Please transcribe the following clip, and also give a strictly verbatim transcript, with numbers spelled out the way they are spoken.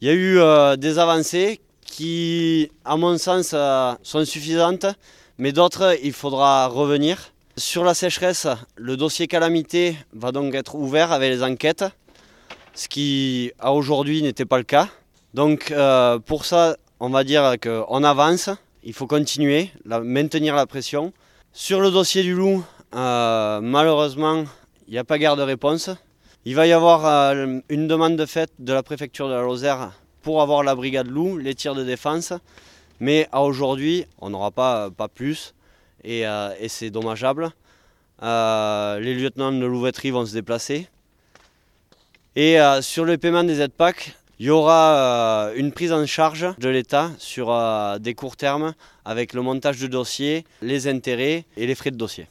Il y a eu euh, des avancées qui, à mon sens, euh, sont suffisantes, mais d'autres, il faudra revenir. Sur la sécheresse, le dossier calamité va donc être ouvert avec les enquêtes, ce qui, à aujourd'hui, n'était pas le cas. Donc, euh, pour ça, on va dire qu'on avance, il faut continuer, la, maintenir la pression. Sur le dossier du loup, euh, malheureusement, il n'y a pas guère de réponse. Il va y avoir euh, une demande de fait de la préfecture de la Lozère pour avoir la brigade loup, les tirs de défense. Mais à aujourd'hui, on n'aura pas, pas plus et, euh, et c'est dommageable. Euh, les lieutenants de louveterie vont se déplacer. Et euh, sur le paiement des aides P A C, il y aura euh, une prise en charge de l'État sur euh, des courts termes avec le montage de dossier, les intérêts et les frais de dossier.